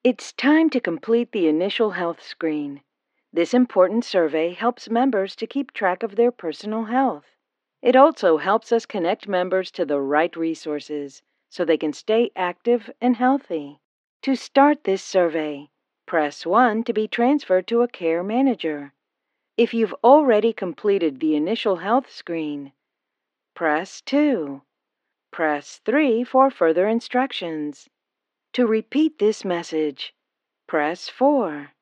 It's time to complete the initial health screen. This important survey helps members to keep track of their personal health. It also helps us connect members to the right resources so they can stay active and healthy. To start this survey, press 1 to be transferred to a care manager. If you've already completed the initial health screen, press 2. Press 3 for further instructions. To repeat this message, press 4.